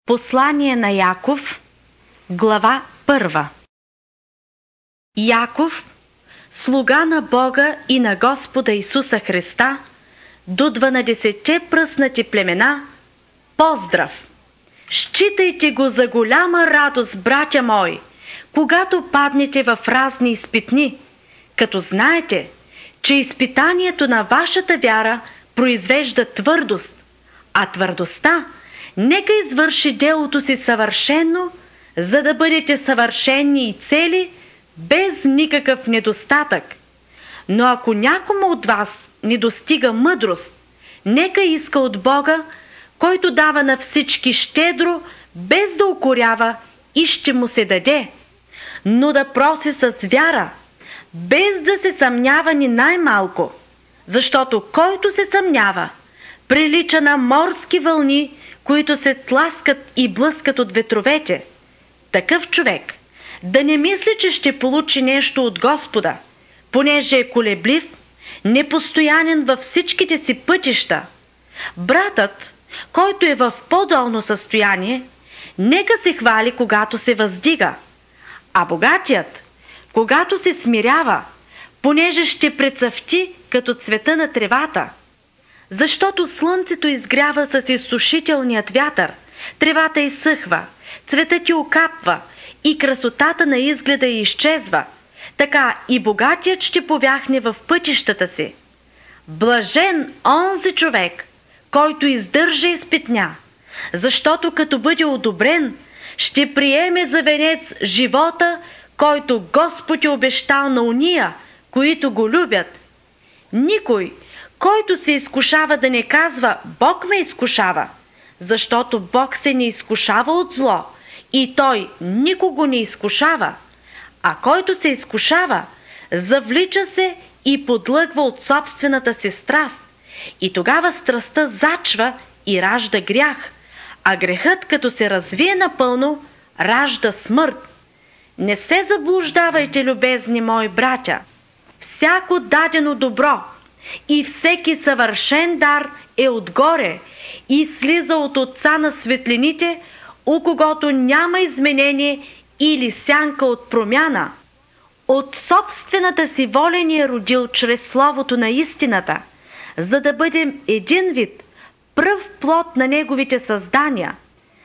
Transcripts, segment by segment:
Послание на Яков, глава 1. Яков, слуга на Бога и на Господа Исуса Христа, до 12-те пръснати племена, поздрав! Считайте го за голяма радост, братя мои, когато паднете в разни изпитни, като знаете, че изпитанието на вашата вяра произвежда твърдост, а твърдостта нека извърши делото си съвършено, за да бъдете съвършени и цели, без никакъв недостатък. Но ако някому от вас не достига мъдрост, нека иска от Бога, който дава на всички щедро, без да укорява, и ще му се даде, но да проси с вяра, без да се съмнява ни най-малко, защото който се съмнява, прилича на морски вълни, които се тласкат и блъскат от ветровете. Такъв човек да не мисли, че ще получи нещо от Господа, понеже е колеблив, непостоянен във всичките си пътища. Братът, който е в по-долно състояние, нека се хвали, когато се въздига, а богатият, когато се смирява, понеже ще прецъфти като цвета на тревата. Защото слънцето изгрява с изсушителният вятър, тревата изсъхва, цветът ти окапва и красотата на изгледа й изчезва, така и богатият ще повяхне в пътищата си. Блажен онзи човек, който издържа изпитня, защото като бъде одобрен, ще приеме за венец живота, който Господ е обещал на уния, които го любят. Никой, който се изкушава, да не казва «Бог ме изкушава», защото Бог се не изкушава от зло и Той никого не изкушава, а който се изкушава, завлича се и подлъгва от собствената си страст, и тогава страстта зачва и ражда грях, а грехът, като се развие напълно, ражда смърт. Не се заблуждавайте, любезни мои братя! Всяко дадено добро и всеки съвършен дар е отгоре и слиза от Отца на светлините, у когото няма изменение или сянка от промяна. От собствената си воля ни е родил чрез Словото на истината, за да бъдем един вид, пръв плод на Неговите създания.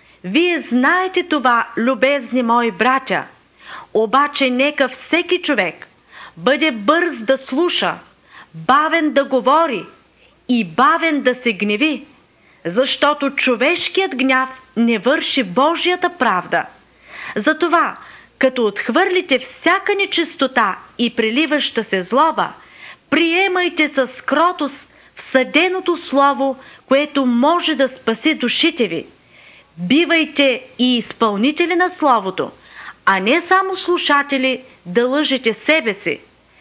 Вие знаете това, любезни мои братя, обаче нека всеки човек бъде бърз да слуша, бавен да говори и бавен да се гневи, защото човешкият гняв не върши Божията правда. Затова, като отхвърлите всяка нечистота и преливаща се злоба, приемайте с кротост всъденото слово, което може да спаси душите ви. Бивайте и изпълнители на словото, а не само слушатели да лъжете себе си.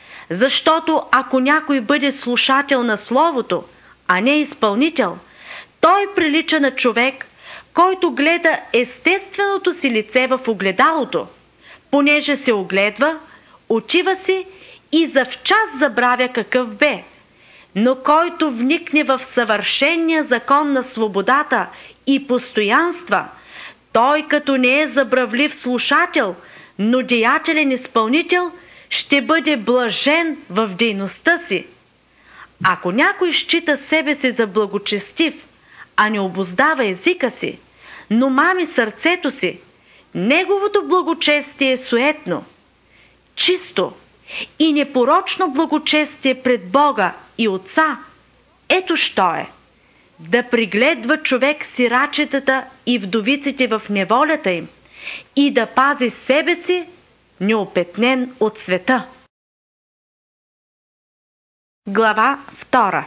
Защото ако някой бъде слушател на Словото, а не изпълнител, той прилича на човек, който гледа естественото си лице в огледалото, понеже се огледва, отива си и завчас забравя какъв бе. Но който вникне в съвършения закон на свободата и постоянства, той като не е забравлив слушател, но деятелен изпълнител, ще бъде блажен в дейността си. Ако някой счита себе си за благочестив, а не обуздава езика си, но мами сърцето си, неговото благочестие е суетно. Чисто и непорочно благочестие пред Бога и Отца, ето що е: да пригледва човек сирачетата и вдовиците в неволята им и да пази себе си, неопетнен от света. Глава 2.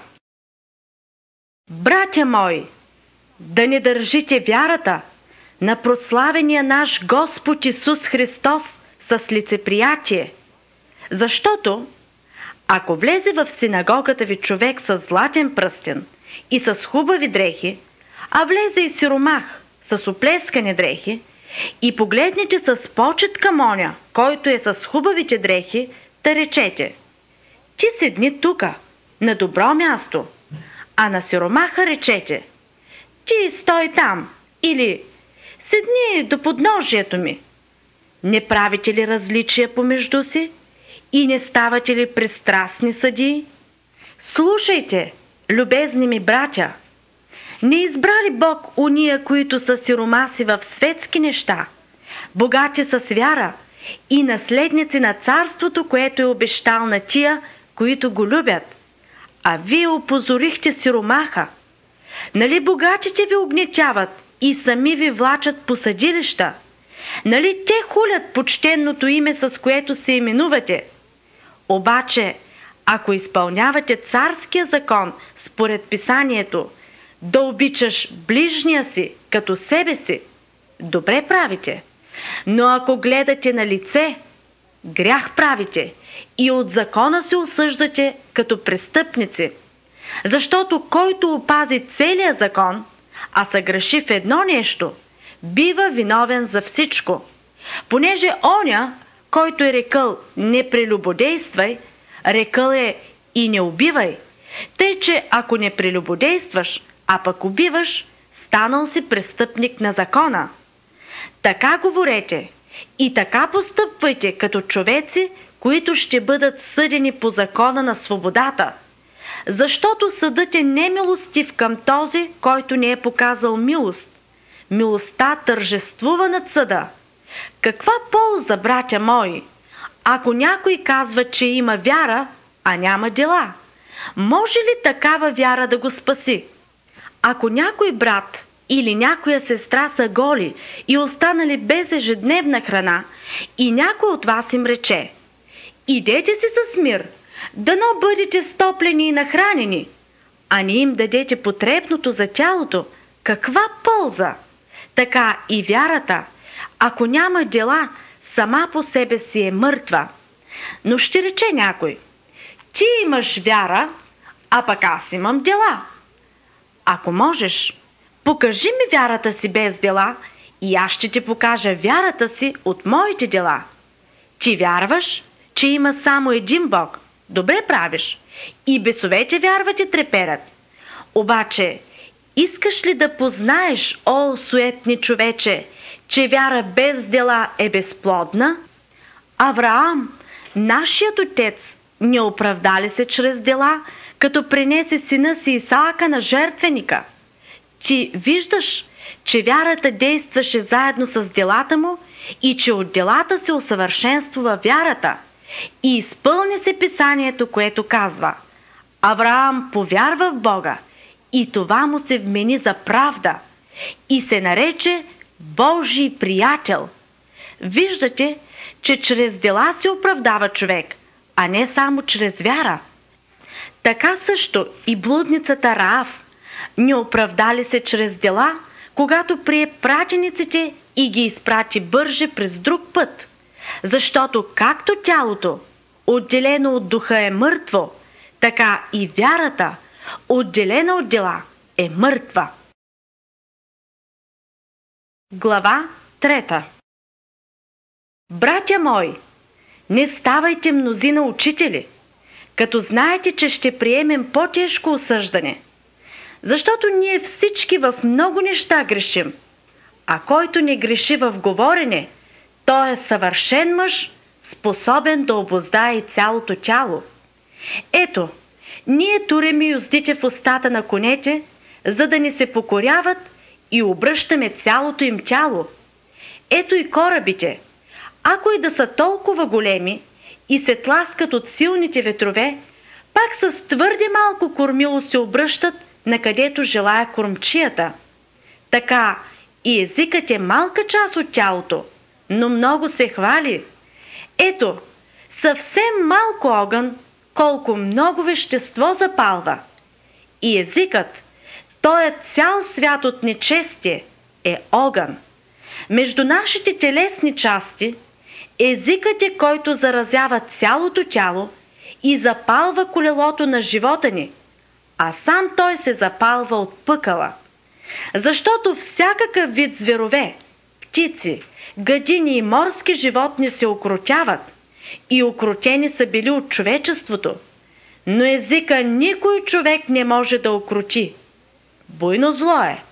Братя мои, да не държите вярата на прославения наш Господ Исус Христос с лицеприятие, защото ако влезе в синагогата ви човек с златен пръстен и с хубави дрехи, а влезе и сиромах с оплескани дрехи, и погледнете с почет към оня, който е с хубавите дрехи, да речете: ти седни тука, на добро място, а на сиромаха речете: ти стой там, или седни до подножието ми. Не правите ли различия помежду си и не ставате ли пристрастни съдии? Слушайте, любезни ми братя, не избрали Бог уния, които са сиромаси в светски неща, богати с вяра и наследници на царството, което е обещал на тия, които го любят, а вие опозорихте сиромаха. Нали богатите ви угнетяват и сами ви влачат по съдилища? Нали те хулят почтенното име, с което се именувате? Обаче, ако изпълнявате царския закон според писанието, да обичаш ближния си като себе си, добре правите. Но ако гледате на лице, грях правите и от закона се осъждате като престъпници. Защото който опази целия закон, а съгреши в едно нещо, бива виновен за всичко. Понеже оня, който е рекъл не прелюбодействай, рекъл е и не убивай. Тъй, че ако не прелюбодействаш, а пък убиваш, станал си престъпник на закона. Така говорете и така постъпвайте като човеци, които ще бъдат съдени по закона на свободата. Защото съдът е немилостив към този, който не е показал милост. Милостта тържествува над съда. Каква полза, братя мои, ако някой казва, че има вяра, а няма дела? Може ли такава вяра да го спаси? Ако някой брат или някоя сестра са голи и останали без ежедневна храна, и някой от вас им рече: идете си с мир, дано бъдете стоплени и нахранени, а не им дадете потребното за тялото, каква полза? Така и вярата, ако няма дела, сама по себе си е мъртва. Но ще рече някой: ти имаш вяра, а пък аз имам дела. Ако можеш, покажи ми вярата си без дела и аз ще ти покажа вярата си от моите дела. Ти вярваш, че има само един Бог. Добре правиш. И бесовете вярват и треперят. Обаче, искаш ли да познаеш, о суетни човече, че вяра без дела е безплодна? Авраам, нашият отец, не оправда ли се чрез дела, като принесе сина си Исаака на жертвеника? Ти виждаш, че вярата действаше заедно с делата му и че от делата се усъвършенствува вярата. И изпълни се писанието, което казва: Авраам повярва в Бога и това му се вмени за правда и се нарече Божий приятел. Виждате, че чрез дела се оправдава човек, а не само чрез вяра. Така също и блудницата Раав не оправдали се чрез дела, когато прие пратениците и ги изпрати бърже през друг път. Защото както тялото, отделено от духа, е мъртво, така и вярата, отделена от дела, е мъртва. Глава 3. Братя мои, не ставайте мнозина учители, като знаете, че ще приемем по-тежко осъждане. Защото ние всички в много неща грешим, а който не греши в говорене, той е съвършен мъж, способен да обуздае цялото тяло. Ето, ние турим юздите в устата на конете, за да ни се покоряват и обръщаме цялото им тяло. Ето и корабите, ако и да са толкова големи и се тласкат от силните ветрове, пак с твърде малко кормило се обръщат, накъдето желая кормчията. Така и езикът е малка част от тялото, но много се хвали. Ето, съвсем малко огън, колко много вещество запалва. И езикът, той е цял свят от нечестие, е огън. Между нашите телесни части, езикът е, който заразява цялото тяло и запалва колелото на живота ни, а сам той се запалва от пъкала. Защото всякакъв вид зверове, птици, гадини и морски животни се укротяват и укротени са били от човечеството, но езика никой човек не може да укроти. Буйно зло е,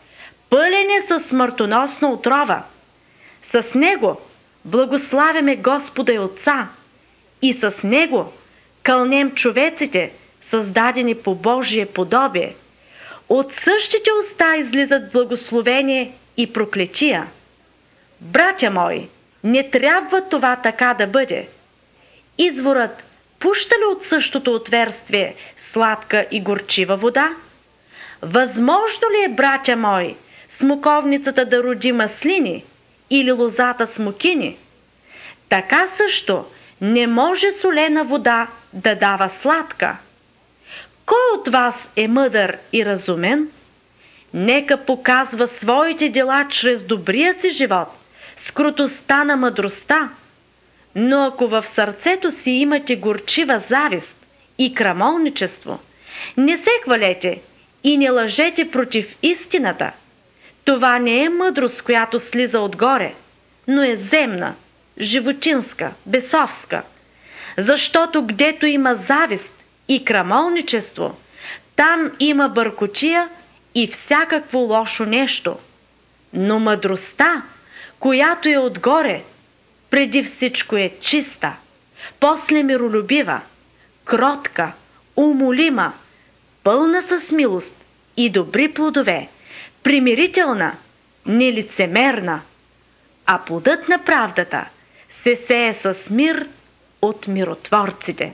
пълен е със смъртоносна отрова. С него благославяме Господа и Отца и с него кълнем човеците, създадени по Божие подобие. От същите уста излизат благословение и проклетия. Братя мои, не трябва това така да бъде. Изворът пуща ли от същото отверстие сладка и горчива вода? Възможно ли е, братя мои, смоковницата да роди маслини или лозата смокини? Така също не може солена вода да дава сладка. Кой от вас е мъдър и разумен? Нека показва своите дела чрез добрия си живот, с кротостта на мъдростта. Но ако в сърцето си имате горчива завист и крамолничество, не се хвалете и не лъжете против истината. Това не е мъдрост, която слиза отгоре, но е земна, животинска, бесовска. Защото гдето има завист и крамолничество, там има бъркотия и всякакво лошо нещо. Но мъдростта, която е отгоре, преди всичко е чиста, после миролюбива, кротка, умолима, пълна с милост и добри плодове, примирителна, нелицемерна, а плодът на правдата се сее с мир от миротворците.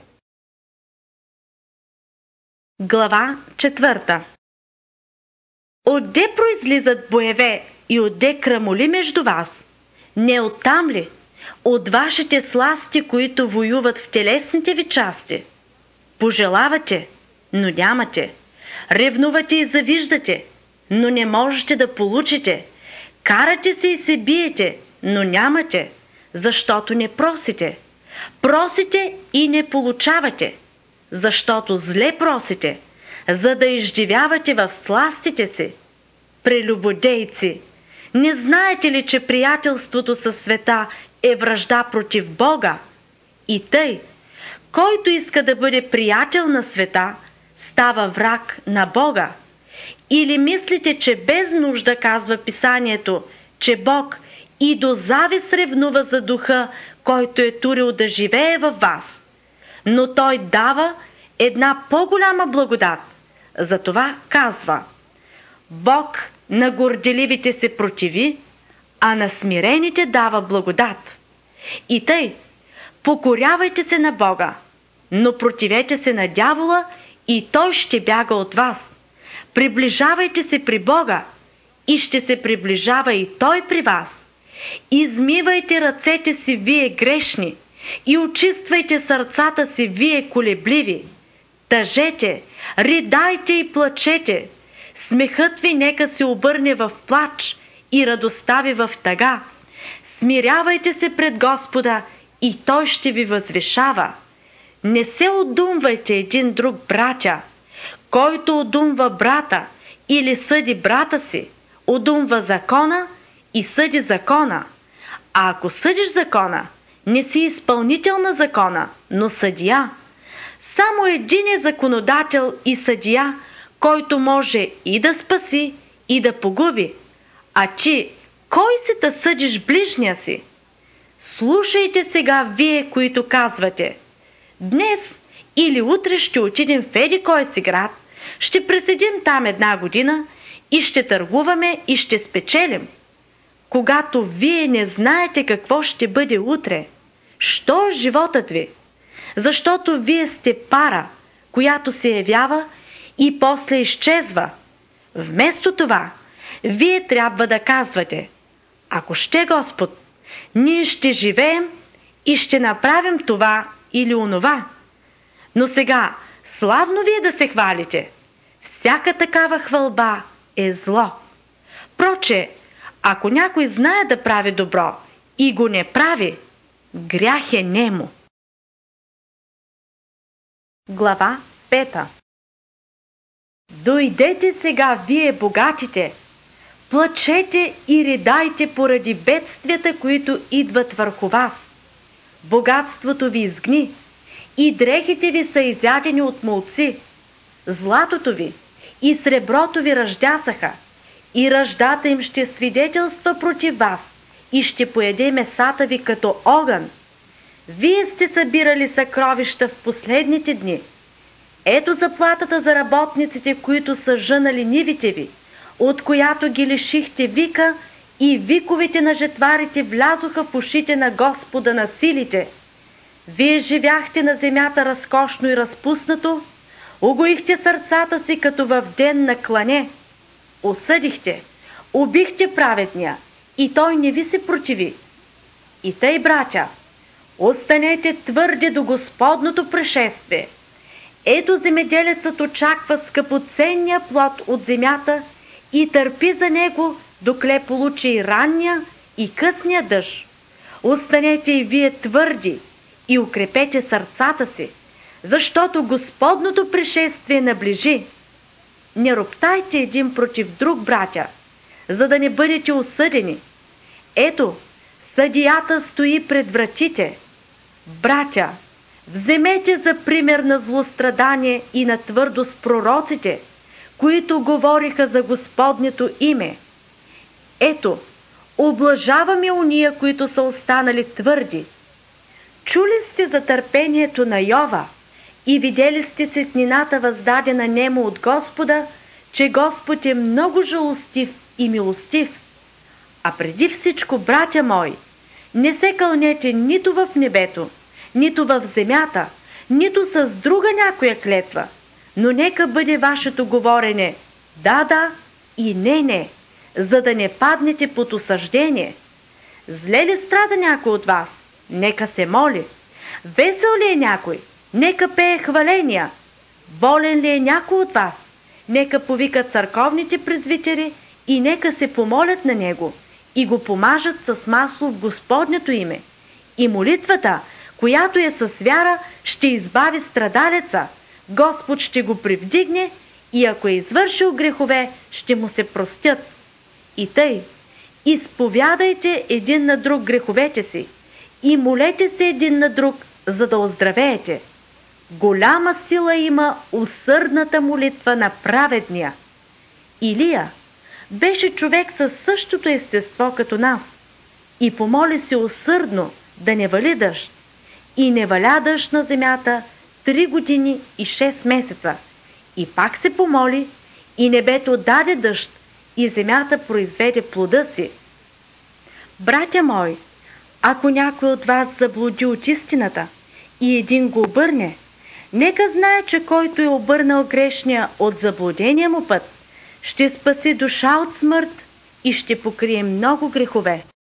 Глава 4. Отде произлизат боеве и отде крамоли между вас? Не оттам ли? От вашите сласти, които воюват в телесните ви части? Пожелавате, но нямате. Ревнувате и завиждате, но не можете да получите. Карате се и се биете, но нямате, защото не просите. Просите и не получавате, защото зле просите, за да изживявате в сластите си. Прелюбодейци, не знаете ли, че приятелството със света е вражда против Бога? И тъй, който иска да бъде приятел на света, става враг на Бога. Или мислите, че без нужда, казва Писанието, че Бог и до завист ревнува за духа, който е турил да живее във вас? Но Той дава една по-голяма благодат. Затова казва: Бог на горделивите се противи, а на смирените дава благодат. И тъй, покорявайте се на Бога, но противете се на дявола и той ще бяга от вас. Приближавайте се при Бога и ще се приближава и той при вас. Измивайте ръцете си, вие грешни, и очиствайте сърцата си, вие колебливи. Тъжете, ридайте и плачете. Смехът ви нека се обърне в плач и радостта ви в тъга. Смирявайте се пред Господа и Той ще ви възвишава. Не се одумвайте един друг, братя. Който одумва брата или съди брата си, одумва закона и съди закона. А ако съдиш закона, не си изпълнител на закона, но съдия. Само един е законодател и съдия, който може и да спаси, и да погуби. А ти, кой си да съдиш ближния си? Слушайте сега вие, които казвате: днес или утре ще отидем в еди кой си град, ще преседим там 1 година и ще търгуваме и ще спечелим. Когато вие не знаете какво ще бъде утре, що е животът ви? Защото вие сте пара, която се явява и после изчезва. Вместо това, вие трябва да казвате: ако ще Господ, ние ще живеем и ще направим това или онова. Но сега, славно вие да се хвалите. Всяка такава хвалба е зло. Проче, ако някой знае да прави добро и го не прави, грях е нему. Глава 5. Дойдете сега, вие богатите, плачете и ридайте поради бедствията, които идват върху вас. Богатството ви изгни и дрехите ви са изядени от молци. Златото ви и среброто ви ръждясаха и ръждата им ще свидетелства против вас и ще поеде месата ви като огън. Вие сте събирали съкровища в последните дни. Ето заплатата за работниците, които са жънали нивите ви, от която ги лишихте вика, и виковете на жетварите влязоха в ушите на Господа на силите. Вие живяхте на земята разкошно и разпуснато, угоихте сърцата си като в ден на клане. Осъдихте, убихте праведния, и той не ви се противи. И тъй, братя, останете твърди до Господното пришествие. Ето земеделецът очаква скъпоценния плод от земята и търпи за него, докле получи и ранния, и късния дъжд. Останете и вие твърди и укрепете сърцата си, защото Господното пришествие наближи. Не роптайте един против друг, братя, за да не бъдете осъдени. Ето, съдията стои пред вратите. Братя, вземете за пример на злострадание и на твърдост пророците, които говориха за Господнето име. Ето, облажаваме уния, които са останали твърди. Чули сте за търпението на Йова и видели сте сетнината въздадена нему от Господа, че Господ е много жалостив и милостив. А преди всичко, братя мои, не се кълнете нито в небето, нито в земята, нито с друга някоя клетва, но нека бъде вашето говорене да и не, за да не паднете под осъждение. Зле ли страда някой от вас? Нека се моли. Весел ли е някой? Нека пее хваления. Болен ли е някой от вас? Нека повикат църковните презвитери и нека се помолят на него и го помажат с масло в Господнето име. И молитвата, която е с вяра, ще избави страдалеца. Господ ще го привдигне и ако е извършил грехове, ще му се простят. И тъй, изповядайте един на друг греховете си и молете се един на друг, за да оздравеете. Голяма сила има усърдната молитва на праведния. Илия беше човек със същото естество като нас и помоли се усърдно да не вали дъжд. И не валя дъжд на земята 3 години и 6 месеца. И пак се помоли и небето даде дъжд и земята произведе плода си. Братя мои, ако някой от вас заблуди от истината и един го обърне, нека знае, че който е обърнал грешния от заблудения му път, ще спаси душа от смърт и ще покрие много грехове.